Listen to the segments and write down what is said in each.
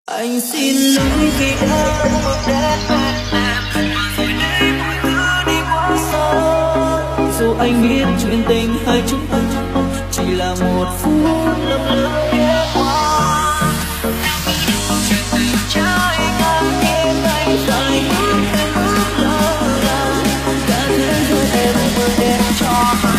Anh xin lỗi vì đã bước đến bên em mà rồi đây mọi thứ đi quá xa. Dù anh biết chuyện tình hai chúng ta chỉ là một phút lầm lỡ ghé qua. Chuyện tình trái ngang nhiên anh phải bước thêm bước lỡ là cả thế giới em vừa đem cho anh.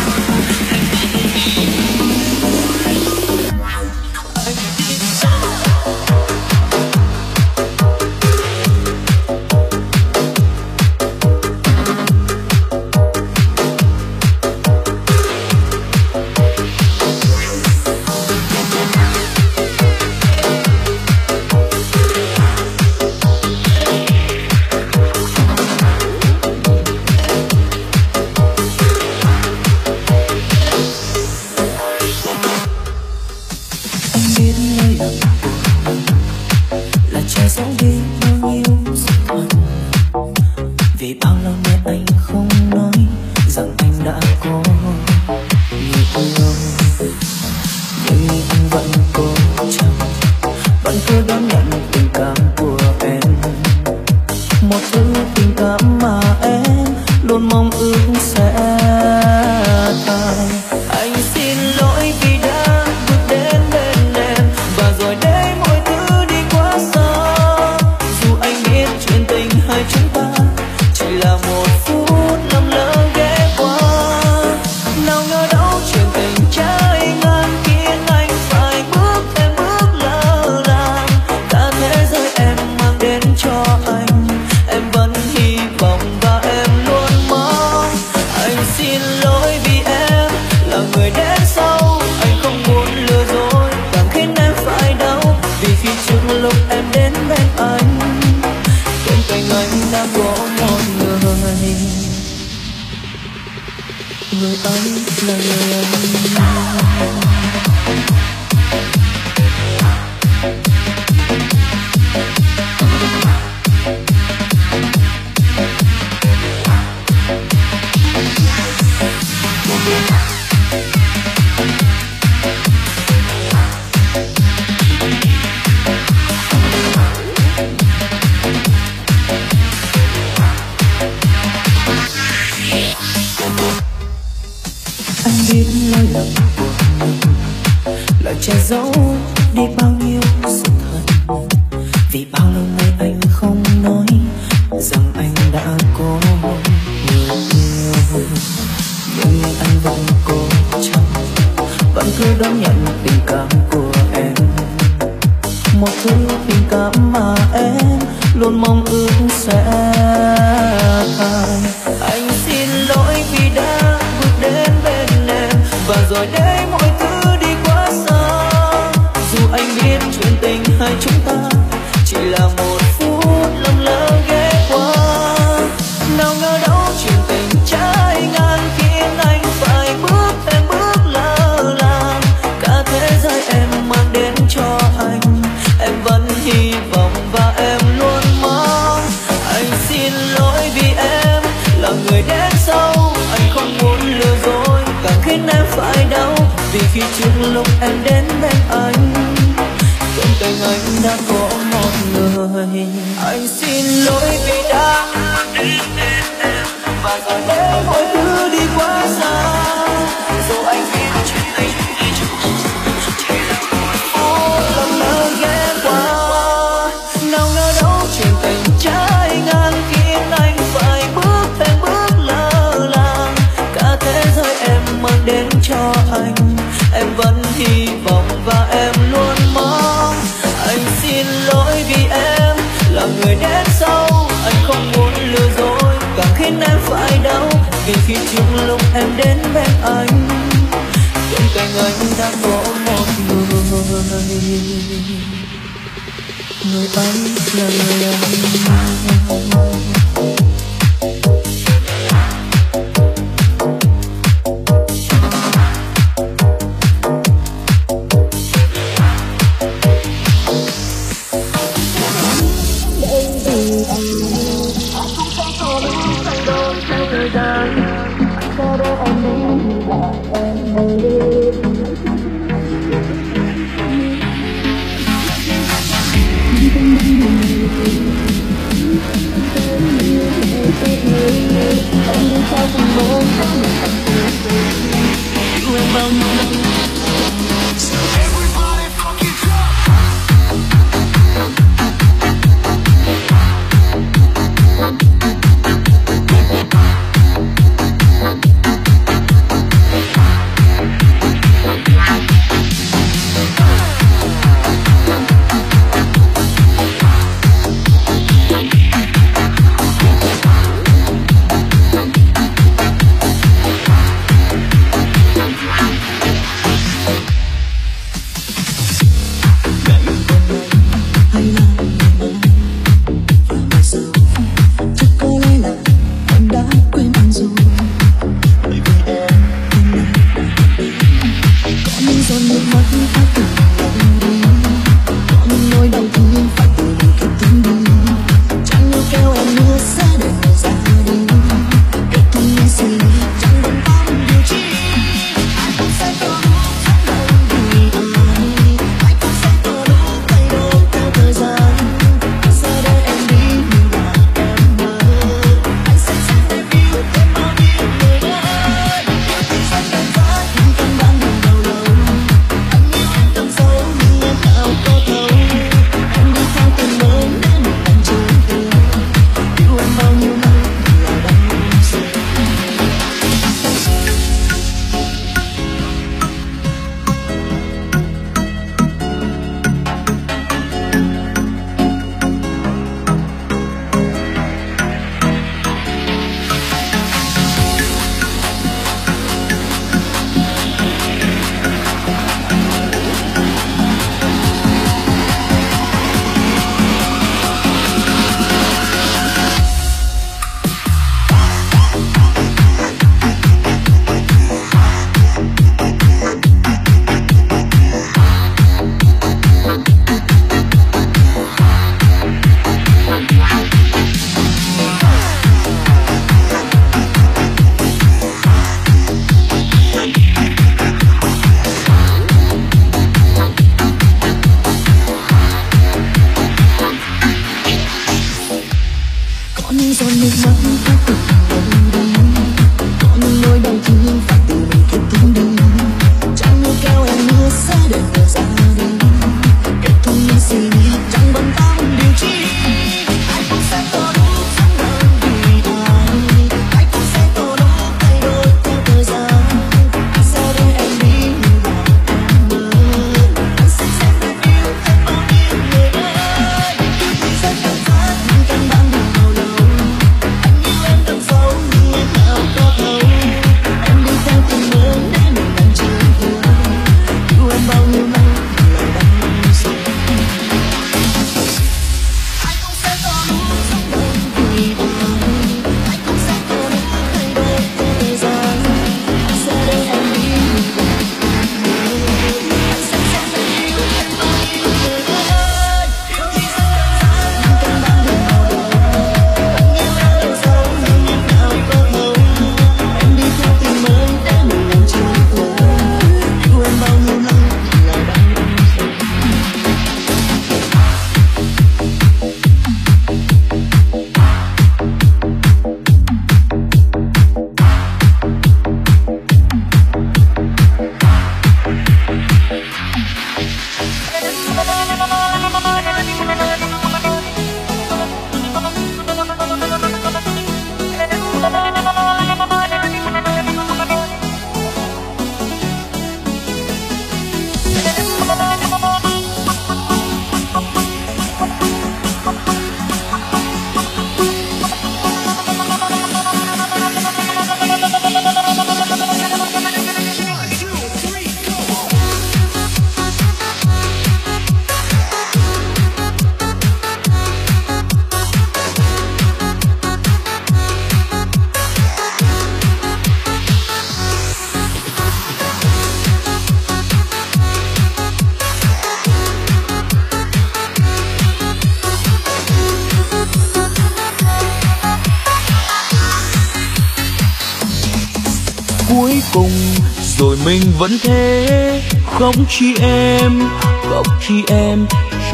cuối cùng rồi mình vẫn thế. Khóc chi em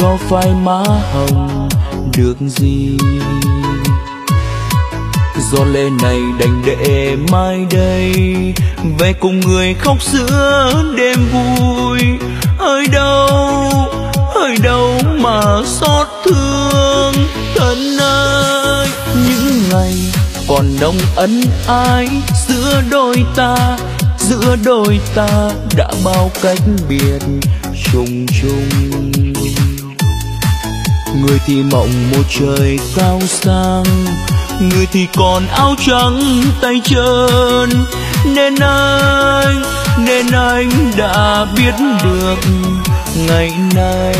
cho phai má hồng được gì. Giọt lệ này đành để mai đây về cùng người khóc giữa đêm vui. Hơi đâu mà xót thương thân ơi. Những ngày còn đông ân ái giữa đôi ta đã bao cách biệt trùng trùng. Người thì mộng một trời cao sang, người thì còn áo trắng tay trơn. Nên anh đã biết được ngày nay.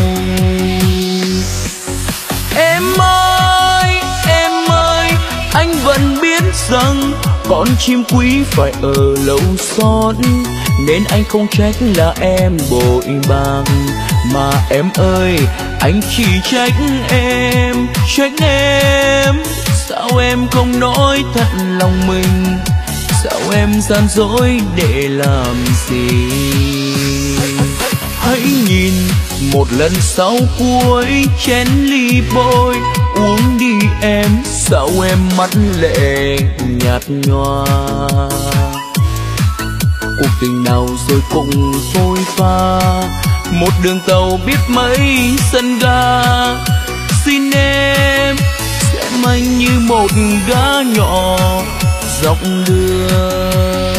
Em ơi, anh vẫn biết rằng con chim quý phải ở lâu xót. Nên anh không trách là em bội bạc, mà em ơi, anh chỉ trách em. Sao em không nói thật lòng mình, sao em gian dối để làm gì. Hãy nhìn một lần sau cuối chén ly bôi, uống đi em, sao em mắt lệ nhạt nhòa. Cuộc tình nào rồi cũng phôi pha, một đường tàu biết mấy sân ga. Xin em xem anh như một gã nhỏ dọc đường.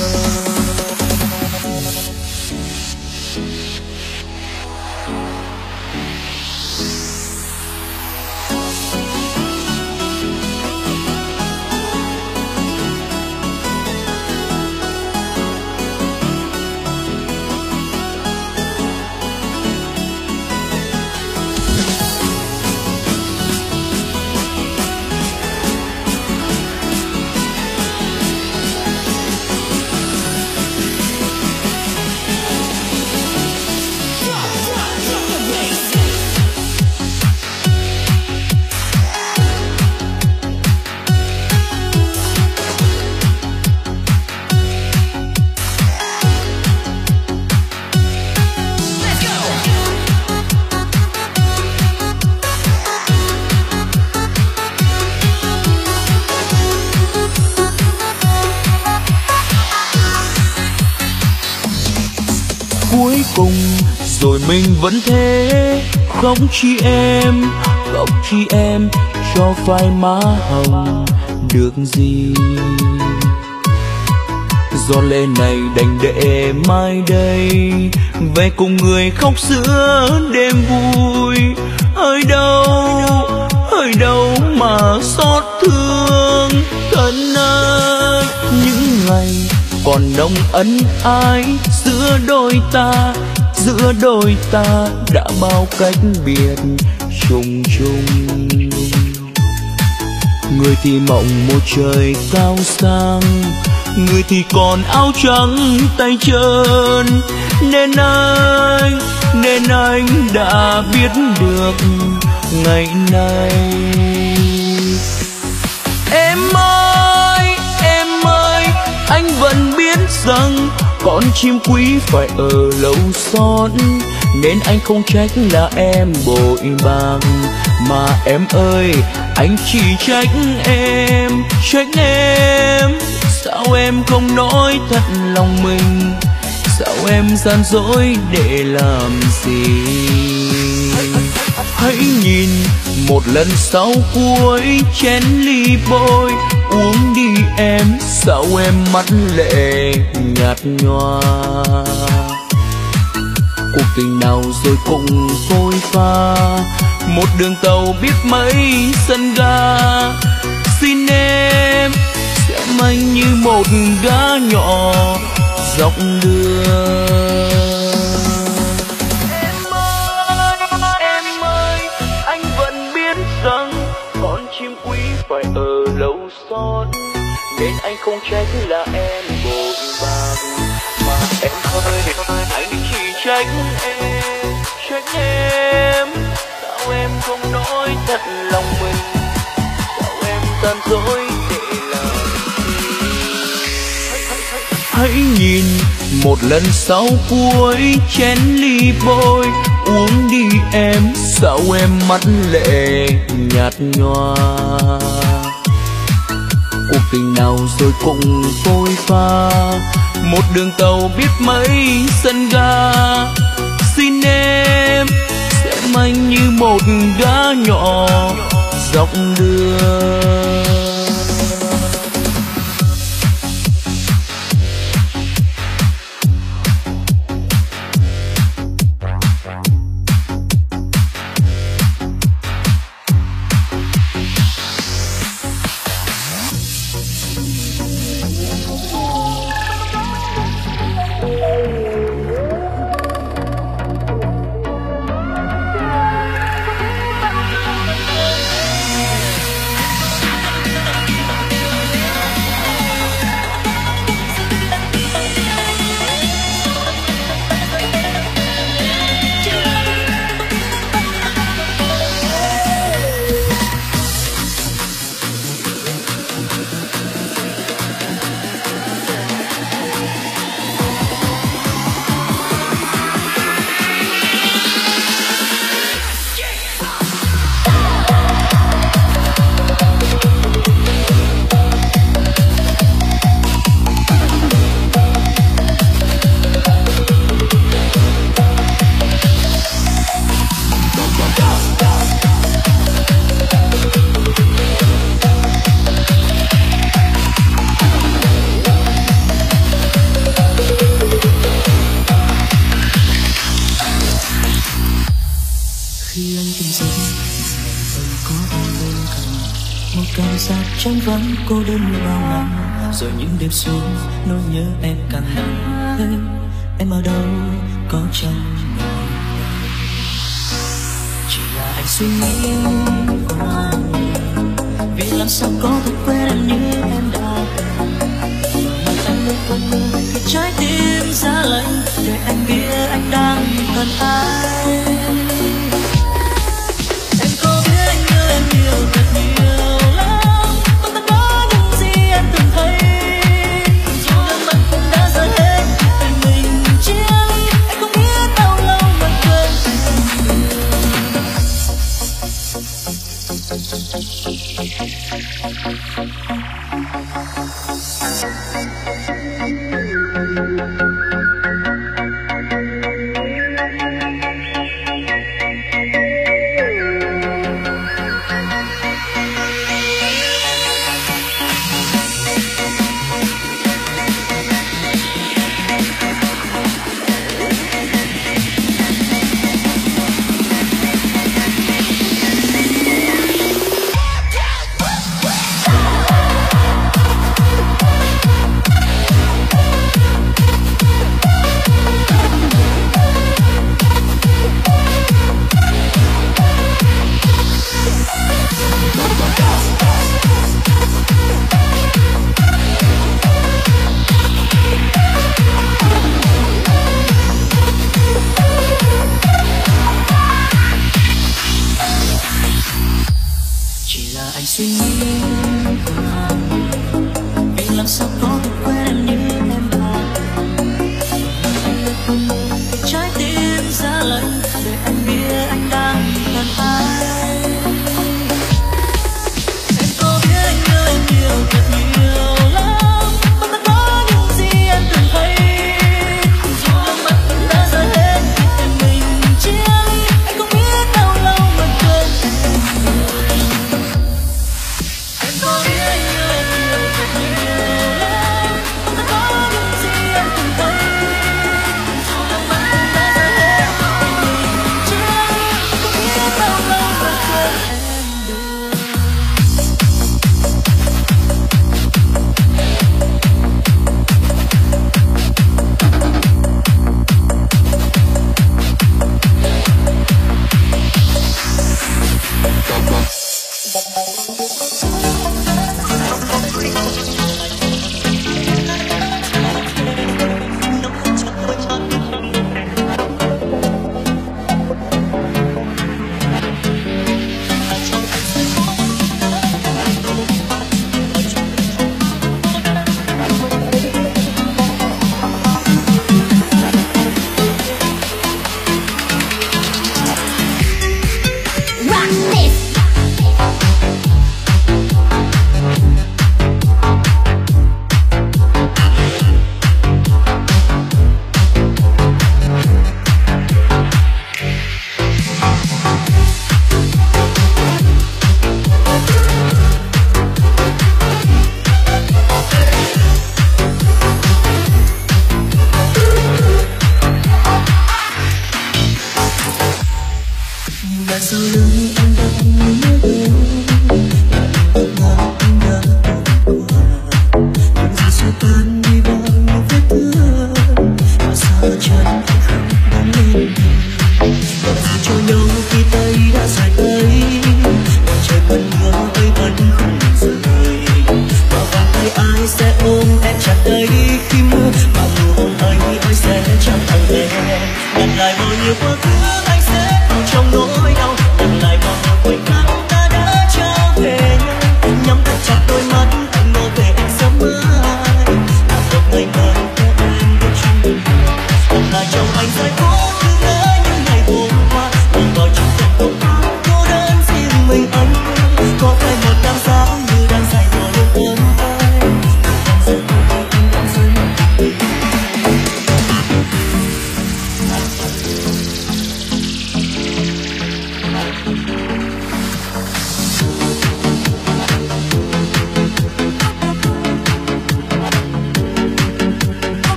Cuối cùng rồi mình vẫn thế, khóc chi em cho phai má hồng được gì. Giọt lệ này đành để mai đây về cùng người khóc giữa đêm vui. Hơi đâu mà xót thương thân ơi. Những ngày còn đông ân ái giữa đôi ta đã bao cách biệt trùng trùng. Người thì mộng một trời cao sang, người thì còn áo trắng tay trơn. Nên anh đã biết được ngày nay. Em ơi, anh vẫn biết rằng con chim quý phải ở lâu xót. Nên anh không trách là em bội bạc, mà em ơi, anh chỉ trách em. Sao em không nói thật lòng mình, sao em gian dối để làm gì. Hãy nhìn một lần sau cuối chén ly bôi, uống đi em, sao em mắt lệ nhạt nhòa. Cuộc tình nào rồi cũng phôi pha, một đường tàu biết mấy sân ga. Xin em xem anh như một gã nhỏ dọc đường. Em ơi, anh vẫn biết rằng con chim quý phải ở lâu xót. Nên anh không trách là em bội bạc, mà em ơi, anh chỉ trách em. Sao em không nói thật lòng mình, sao em gian dối để làm gì. Hãy nhìn một lần sau cuối chén ly bôi, uống đi em sao em mắt lệ nhạt nhòa. Cuộc tình nào rồi cũng phôi pha, một đường tàu biết mấy sân ga. Xin em xem anh như một gã nhỏ dọc đường. Trống vắng cô đơn như bao ngày, rồi những đêm xuống nỗi nhớ em càng nặng. Em ở đâu có trong lòng, chỉ là anh suy nghĩ quá nhiều, vì làm sao có thể quên em như em đã từng. Mà anh mới quên khi trái tim giá lạnh, để anh biết anh đang cần ai. Em có biết anh nhớ em nhiều thật nhiều.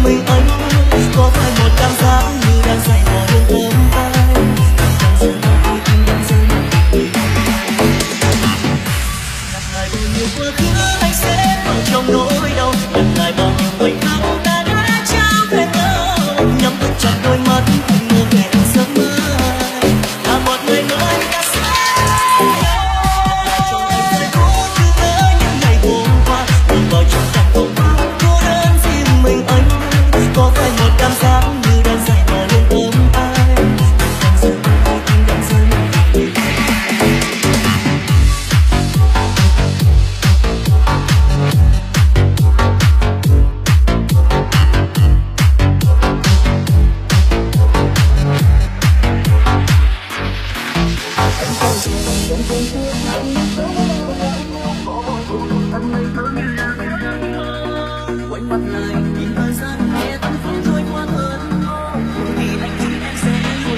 mình anh, có phải một cảm giác như đang say vào hương thơm ai. Đang rơi vào tim anh, đang rơi vào tim lặp lại bao nhiêu quá khứ anh sẽ vào trong nỗi đau, lặp lại bao nhiêu ngày tháng ta đã trao hết nhau, nhắm thật chặt đôi mắt anh mơ về sớm mai là một ngày mới đã xa nhau. Cho anh giây phút cứ nhớ những ngày hôm qua, buồn vào trong căn phòng cô đơn riêng mình anh, có phải một cảm giác như đang say vào hương thơm ai. Đang rơi vào tim, đang rơi vào tim. Quay mặt lại nhìn thời gian nghe từng phút trôi qua thật mau, vì anh chỉ em sẽ luôn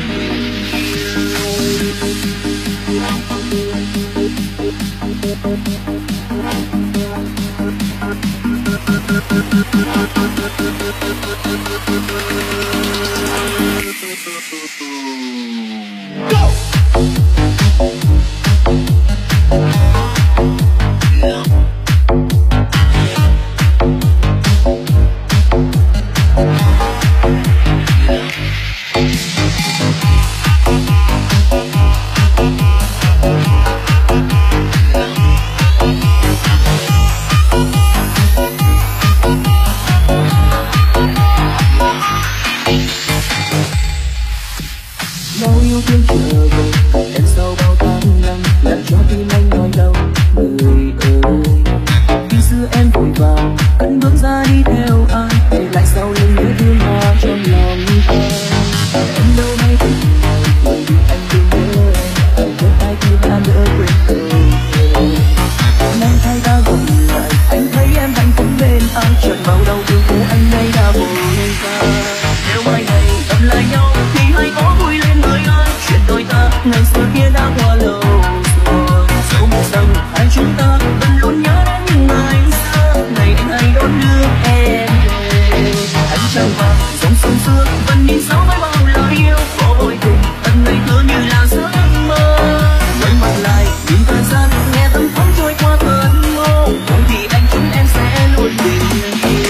Go! Bao yêu thương trở về đằng sau bao tháng năm, làm cho tim anh đau đau người ơi. Khi xưa em vội vàng cất bước ra đi theo ai, để lại sau lưng nhớ thương hoa trong lòng ta. Em đâu hay từng ngày bởi vì anh đừng nhớ em, cho tay kia đã lỡ quên tôi. Nay thay ta gặp lại, anh thấy em hạnh phúc bên ai, chợt bao đau thương của anh đây đã vội qua. Nếu mai này gặp lại nhau thì hãy có vui lên với ai, chuyện đôi ta ngày xưa kia đã qua lâu rồi. Dẫu biết rằng hai chúng ta vẫn luôn nhớ đến những ngày xưa, ngày anh hay đón đưa em về. Anh trăng vàng dòng sông xưa vẫn nhìn sâu với bao lời yêu, có vội cùng tận ngày thơ như là giấc mơ. Quay mặt lại nhìn thời gian nghe tâm thoáng trôi qua thật mau, thôi thì anh chúng em sẽ luôn bình yên.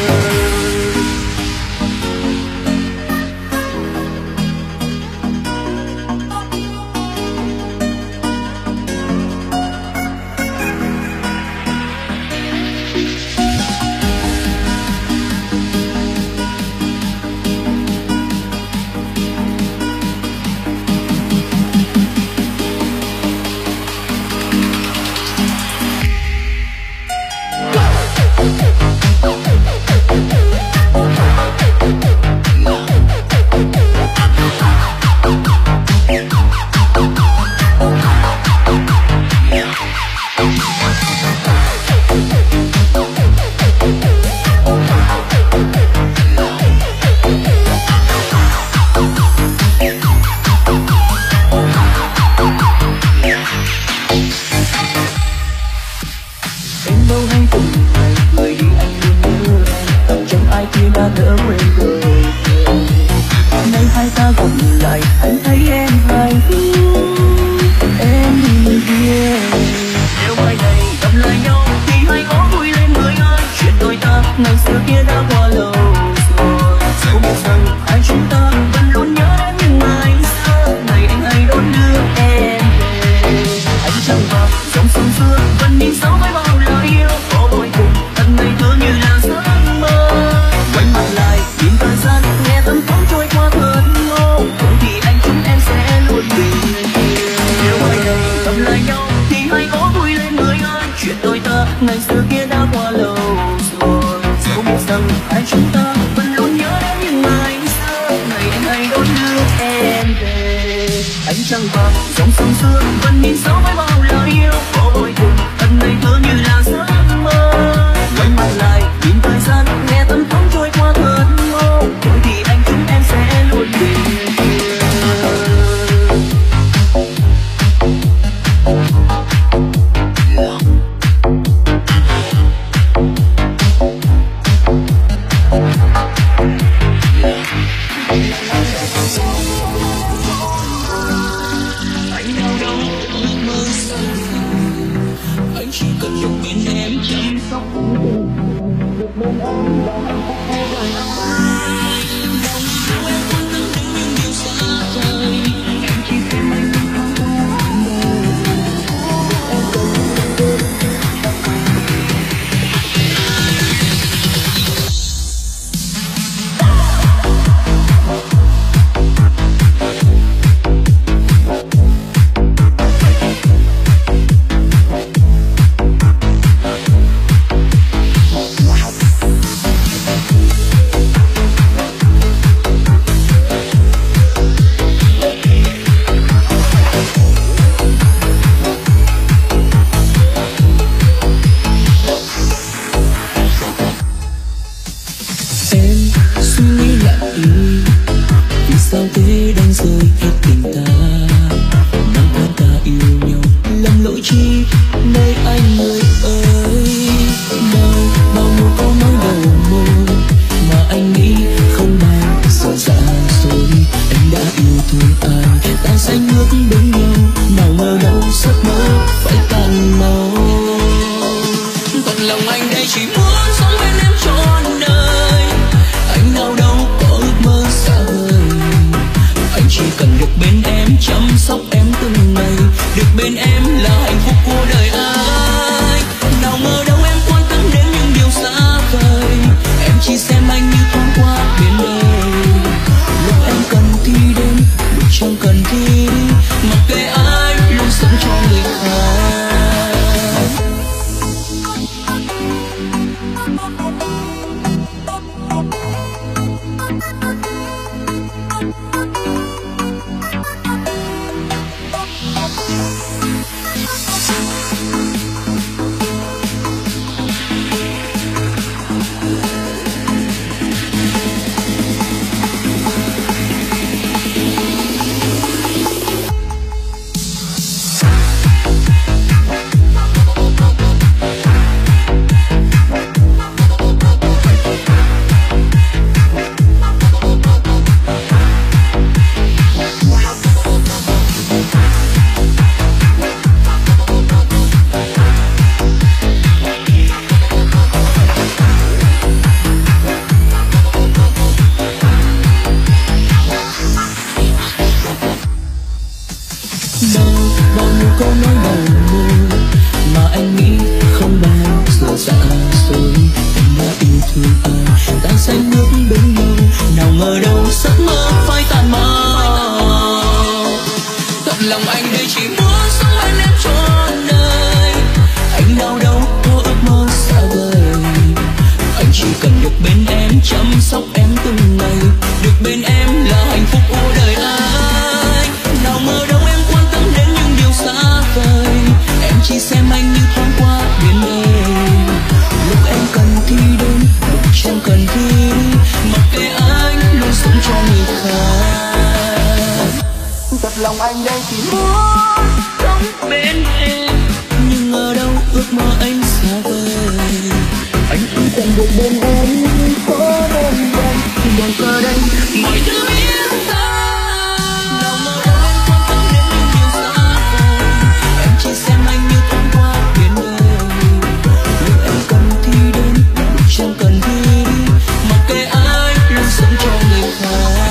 Em đâu hay từng ngày người đi anh luôn nhớ em, chẳng ai kia đã đỡ quên tôi. Nay hai ta gặp lại anh thấy em hạnh phúc, em đi kia. Nếu mai này gặp lại nhau thì hãy có vui lên với ai, chuyện đôi ta ngày xưa kia đã qua lâu rồi. Dẫu biết rằng hai chúng ta vẫn luôn nhớ đến những ngày xưa, ngày anh hay đón đưa em về. Anh trăng vàng dòng sông xưa vẫn nhìn sâu với bao lời yêu, có vội cùng tận ngày thơ như là giấc mơ. Quay mặt lại nhìn thời gian nghe tâm thoáng trôi qua thật mau, thôi thì anh chúng em sẽ luôn bình yên. Nếu mai này gặp lại nhau thì hãy có vui lên với ai, chuyện đôi ta ngày xưa kia đã qua lâu rồi. Dẫu biết rằng hai chúng ta vẫn luôn nhớ đến những ngày xưa, ngày anh hay đón đưa em về. Anh trăng vàng dòng sông xưa vẫn nhìn sâu với bao lời yêu, có vội cùng tận ngày thơ như là giấc mơ. Quay mặt lại nhìn thời gian nghe tâm thoáng trôi qua thật mau, thôi thì suy nghĩ lại vì sao thế đang rơi hết tình ta. Năm tháng ta yêu nhau lầm lỗi chi nơi anh người ơi. Đâu bao nhiêu câu nói đầu môi mà anh nghĩ không bao giờ ra rồi. Anh đã yêu thương ai ta say nước bên nhau, nào ngờ đâu giấc mơ phải tan mau. Thật lòng anh đây chỉ muốn sống bên em trọn đời, anh nào đâu có ước mơ xa vời. Anh chỉ cần được bên em chăm sóc em từng ngày, được bên em là hạnh phúc của đời ai. Nào ngờ đâu em quan tâm đến những điều xa vời, em chỉ xem anh như thoáng qua bên đời. Lúc em cần thì đến, lúc chẳng cần thì đi, mặc kệ ai luôn sống cho người khác. Lòng anh đây chỉ muốn sống bên em, nhưng ở đâu ước mơ anh xa vời. anh chỉ cần được bên em, có bên em buồn cơ đây mọi thứ biến tan. Nào ngờ đâu em quan tâm đến những điều xa vời, em chỉ xem anh như thoáng qua bên đời. Lúc em cần thì đến, lúc chẳng cần thì đi, mặc kệ ai luôn sống cho người khác.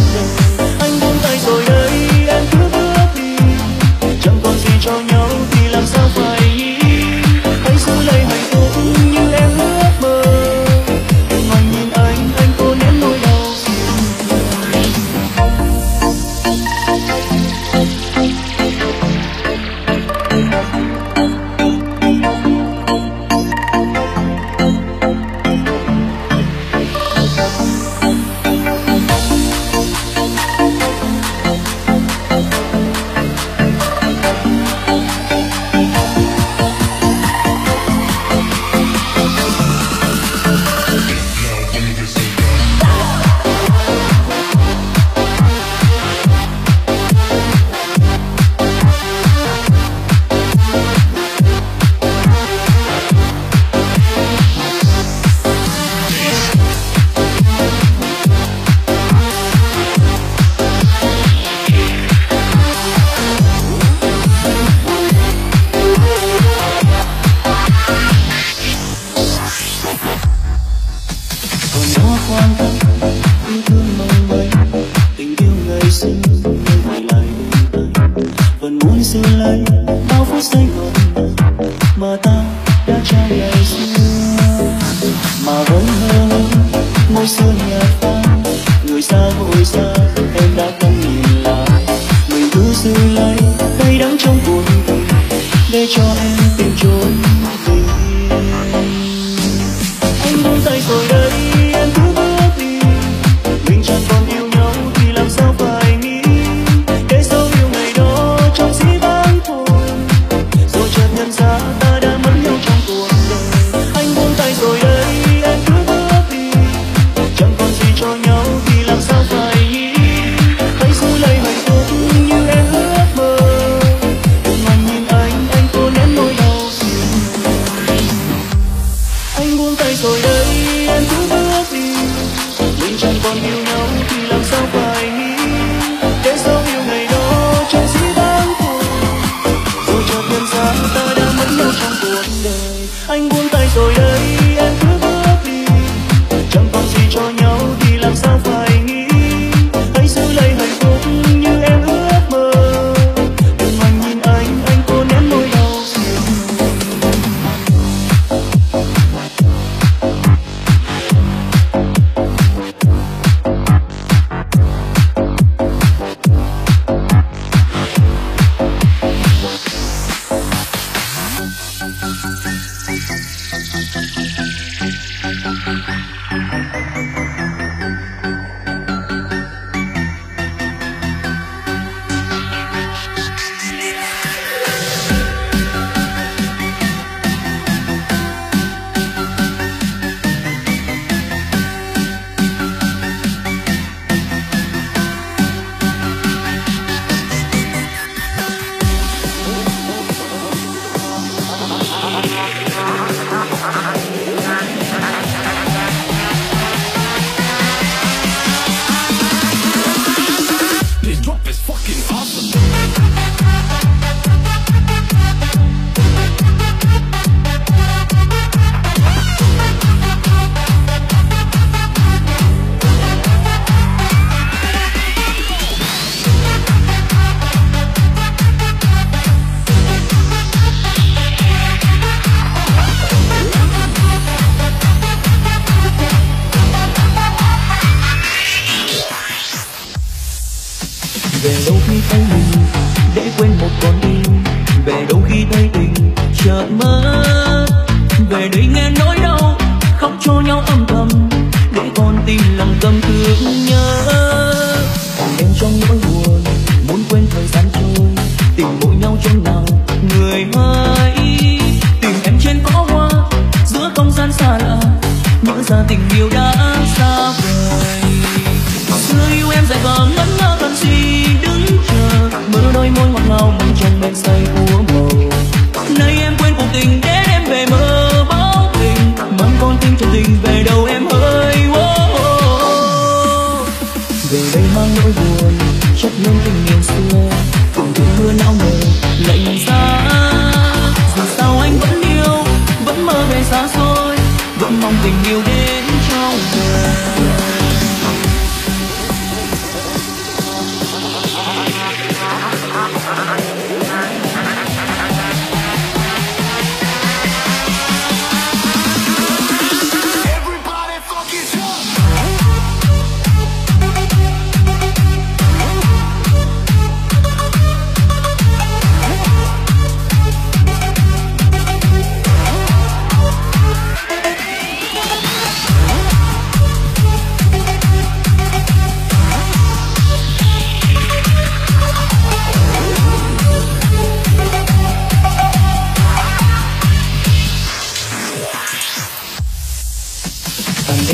cho nhau thì làm sao phải nghĩ, hãy giữ lấy hạnh phúc như em ước mơ. Đừng ngoảnh nhìn anh cố nén nỗi đau.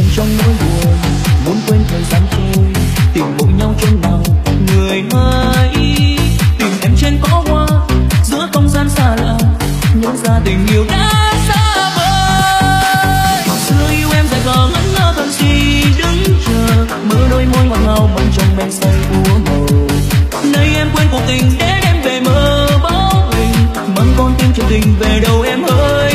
em trong nỗi buồn, muốn quên thời gian trôi, tìm mỗi nhau chỗ nào. Người hãy tìm em trên cỏ hoa, giữa không gian xa lạ, nhớ ra tình yêu đã xa vời. Xưa yêu em dài khờ ngẩn ngơ cần gì đứng chờ, mơ đôi môi ngọt ngào mặn trong men say úa màu. Nay em quên cuộc tình để em về mơ bóng hình, mang con tim chân tình về đâu em ơi.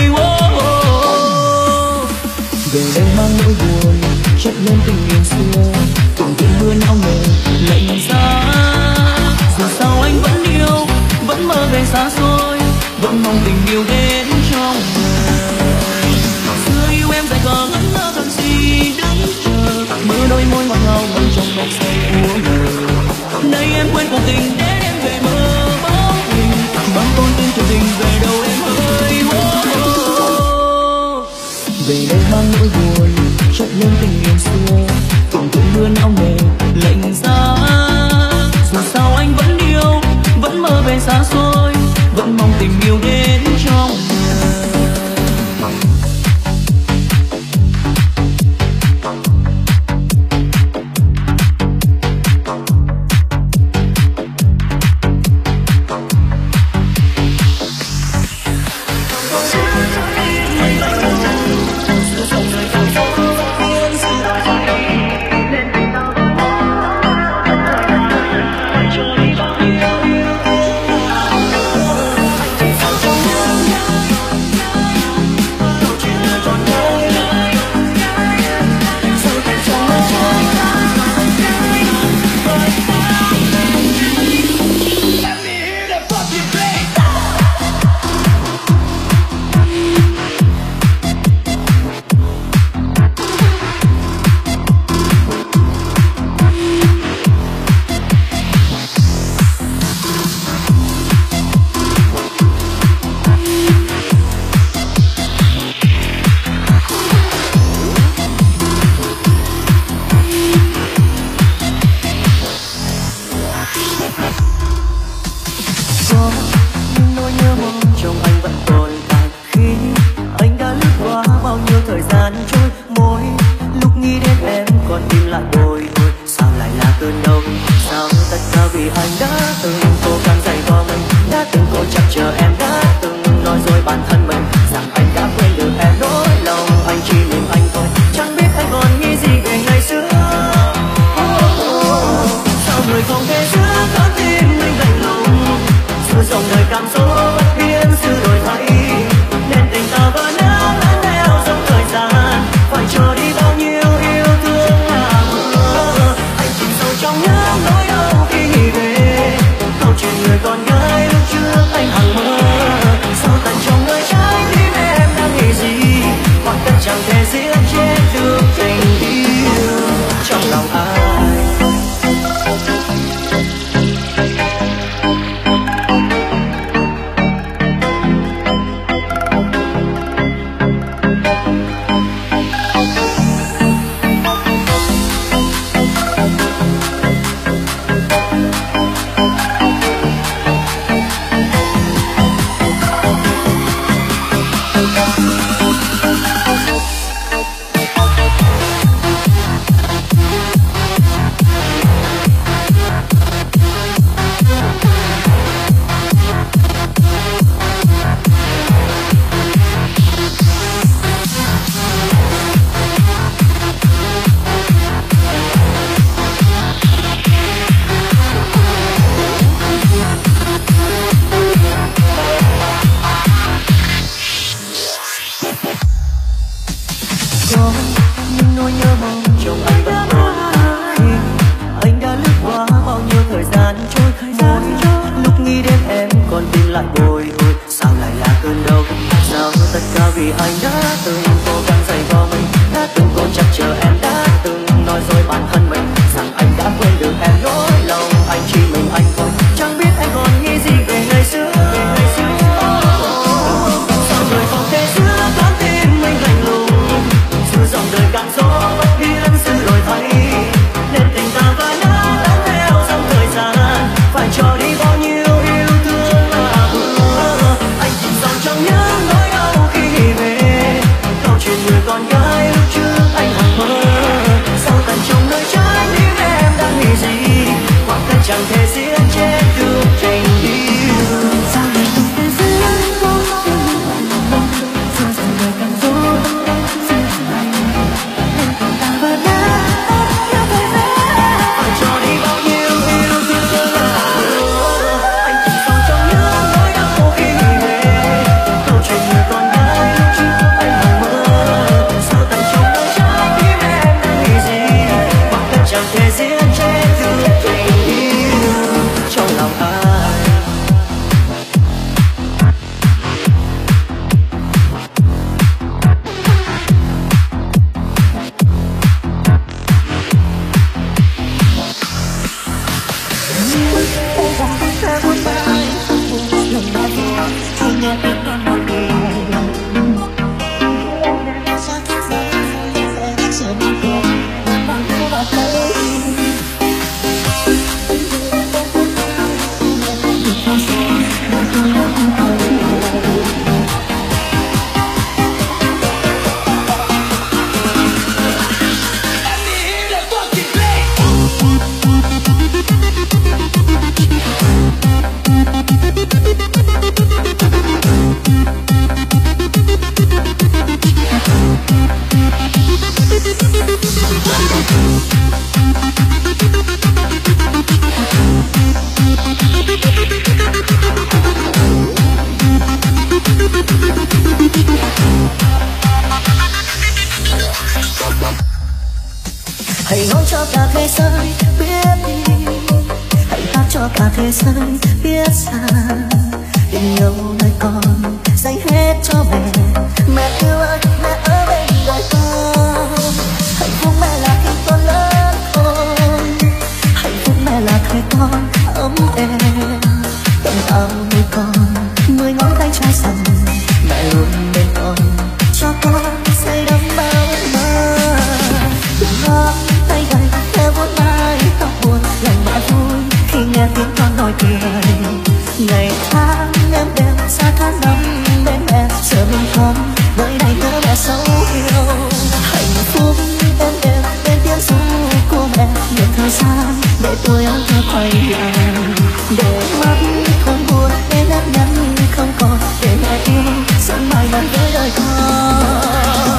Về đây mang nỗi buồn chất lên tình yêu xưa, từng cơn mưa não nề lạnh giá. Dù sao anh vẫn yêu, vẫn mơ về xa xôi, vẫn mong tình yêu đến trong đời. Xưa yêu em dài khờ ngẩn ngơ cần gì đứng chờ, mơ đôi môi ngọt ngào mặn trong men say úa màu. Nay em quên cuộc tình để em về mơ bóng hình, mang con tim chân tình về đâu em ơi. Về đây mang nỗi buồn chất lên tình yêu xưa, từng cơn mưa não nề lạnh giá. Dù sao anh vẫn yêu, vẫn mơ về xa xôi, vẫn mong tình yêu đến trong đời. con gái lúc trước anh hằng mơ. Hãy nói cho cả thế giới biết đi, hãy hát cho cả thế giới biết rằng tình yêu nơi con dành hết cho mẹ. Mẹ yêu ơi, mẹ ở bên đời con. Hạnh phúc mẹ là khi con lớn khôn, hạnh phúc mẹ là thời con ấm êm. Tận ao nuôi con 10 ngón tay trái sầm, mẹ luôn bên con cho con say đắm bao ước mơ. Ngón tay gầy theo vuốt mái tóc buồn, lòng mẹ vui khi nghe tiếng con nói cười. Ngày tháng em đêm xa tháng năm bên mẹ, giờ mình không nơi này nhớ mẹ xấu yêu. Hạnh phúc em đêm bên tiếng ru của mẹ, nhiều thời gian để tôi áo thơ quay lại, để mắt không buồn để nét nhắn không còn, để mẹ yêu sống mãi mãi với đời con.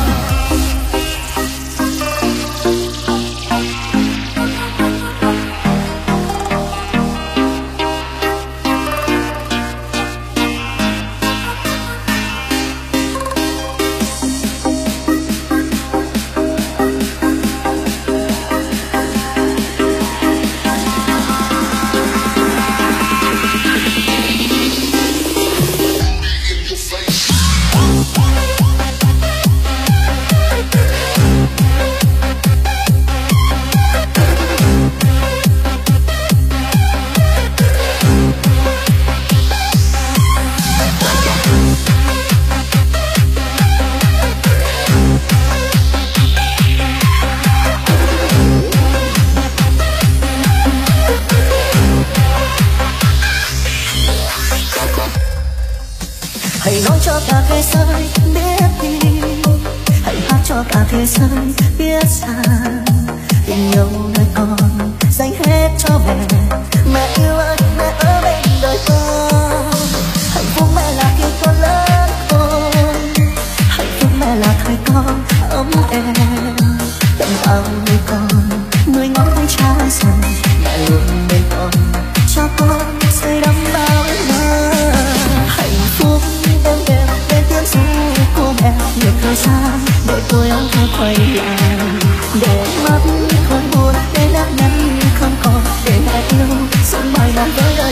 Hãy nói cho cả thế giới biết đi, hãy hát cho cả thế giới biết rằng tình yêu nơi con dành hết cho mẹ. Mẹ yêu ơi, mẹ ở bên đời con. Hạnh phúc mẹ là khi con lớn khôn, hạnh phúc mẹ là thời con ấm êm. Tận ao nuôi con 10 ngón tay trái sầm, mẹ luôn bên con cho con say đắm bao ước mơ. Hạnh phúc em đêm bên tiếng ru của mẹ, nhiều thời gian để tôi áo thơ quay lại, để mắt không buồn để nét nhắn không còn, để mẹ yêu sống mãi mãi với đời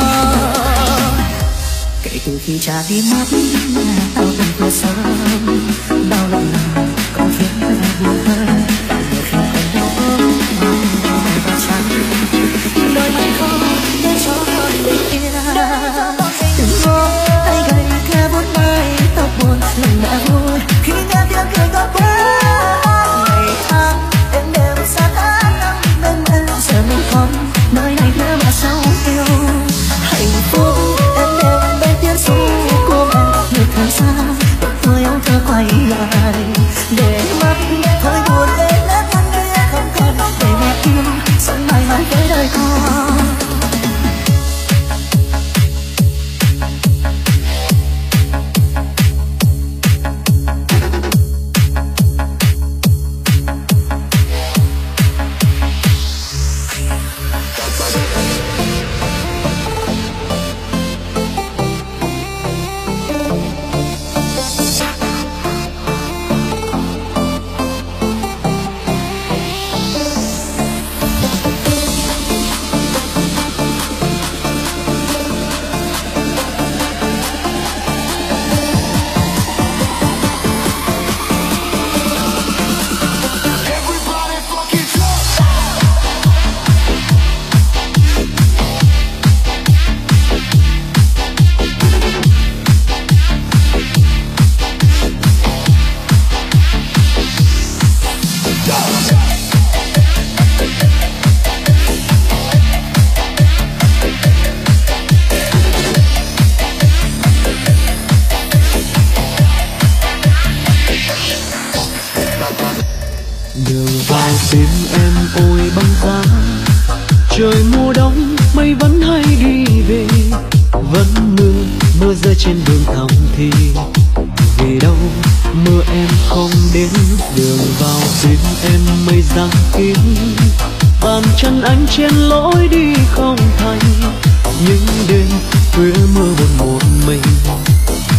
con. Kể từ khi cha đi mất, tao từng vừa sớm đau lòng nào còn khiến mẹ buồn hơn. Bao giờ khi còn đau ốm mong mẹ và cha, đôi mắt không để cho con bình yên. Từng ngón tay gầy khẽ vuốt mái tóc buồn, lòng mẹ vui khi nghe tiếng cười con quá. Ngày tháng em đêm xa tháng năm bên em, giờ mình không nơi này nữa mà sao yêu. Hạnh phúc em đêm bên tiếng ru của mẹ, nhiều thời gian để tôi áo thơ quay lại, để mắt thôi buồn để nét nhắn kia không còn, để mẹ yêu sống mãi mãi với đời con. Trời mùa đông mây vẫn hay đi về, vẫn mưa rơi trên đường thầm thì về đâu mưa em không đến. Đường vào tim em mây giăng kín, bàn chân anh trên lối đi không thành. Những đêm khuya mưa buồn một mình, có khi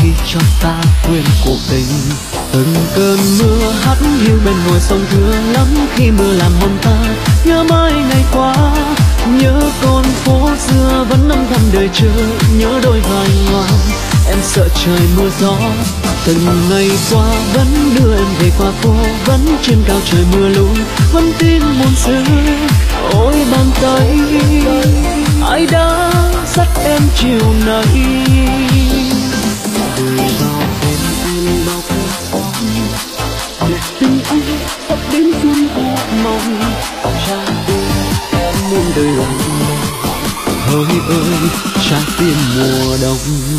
cho ta quên cuộc tình. Từng cơn mưa hắt hiu bên ngoài sông thương lắm khi mưa làm hồn ta nhớ mãi ngày qua, nhớ con phố xưa vẫn âm thầm đợi chờ, nhớ đôi vai ngoan em sợ trời mưa gió. Từng ngày qua vẫn đưa em về qua phố, vẫn trên cao trời mưa lũ, vẫn tin muôn xưa. Ôi bàn tay ai đã dắt em chiều nay, đời vào bên em bao cơn sóng, để tình anh sắp đến xuân hoa mong. Trái tim em muôn đời lặng hỡi ơi trái tim mùa đông.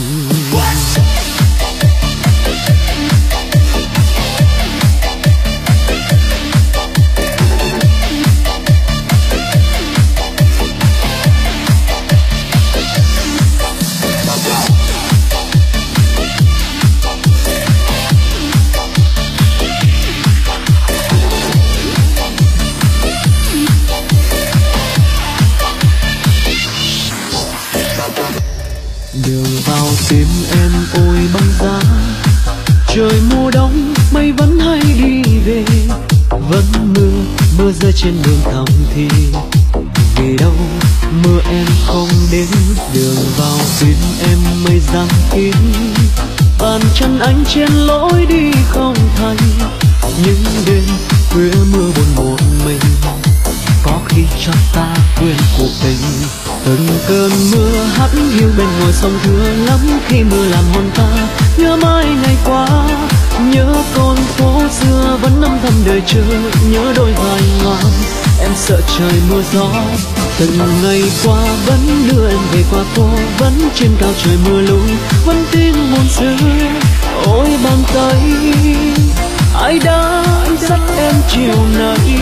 Đường vào tim em ôi băng giá, trời mùa đông mây vẫn hay đi về, vẫn mưa rơi trên đường thầm thì vì đâu mưa em không đến. Đường vào tim em mây giăng kín, bàn chân anh trên lối đi không thành. Những đêm khuya mưa buồn một mình, có khi cho ta quên cuộc tình. Từng cơn mưa hắt hiu bên ngoài sông thương lắm khi mưa làm hồn ta nhớ mãi ngày qua, nhớ con phố xưa vẫn âm thầm đợi chờ, nhớ đôi vai ngoan em sợ trời mưa gió. Từng ngày qua vẫn đưa em về qua phố, vẫn trên cao trời mưa lũ, vẫn tin muôn xưa. Ôi bàn tay ai đã dắt em chiều nay,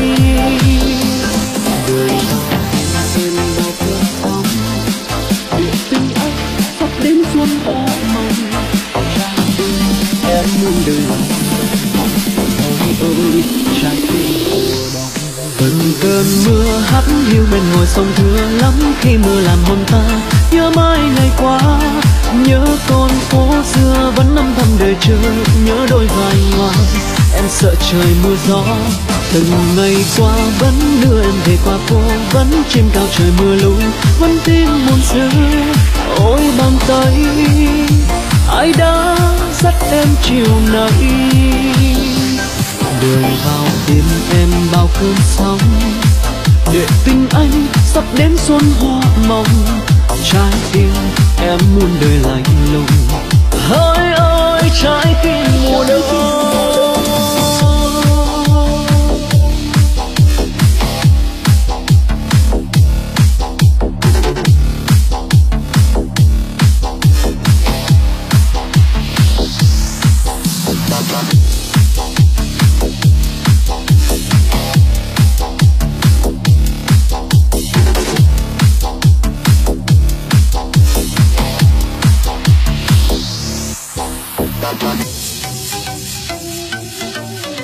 đời em bao cơn sóng, để tình anh sắp đến xuân hoa mong. Em muôn đời ôi ơi trái tim mùa đông. Từng cơn mưa hắt hiu bên ngoài sông thương lắm khi mưa làm hồn ta nhớ mãi ngày qua, nhớ con phố xưa vẫn âm thầm đợi chờ, nhớ đôi vai ngoan em sợ trời mưa gió. Từng ngày qua vẫn đưa em về qua phố, vẫn trên cao trời mưa lũ, vẫn tin muôn xưa. Ôi bàn tay ai đã dắt em chiều nay, đường vào tim em bao cơn sóng, để tình anh sắp đến xuân hoa mong. Trái tim em muôn đời lạnh lùng hỡi ơi trái tim mùa đông. Bye.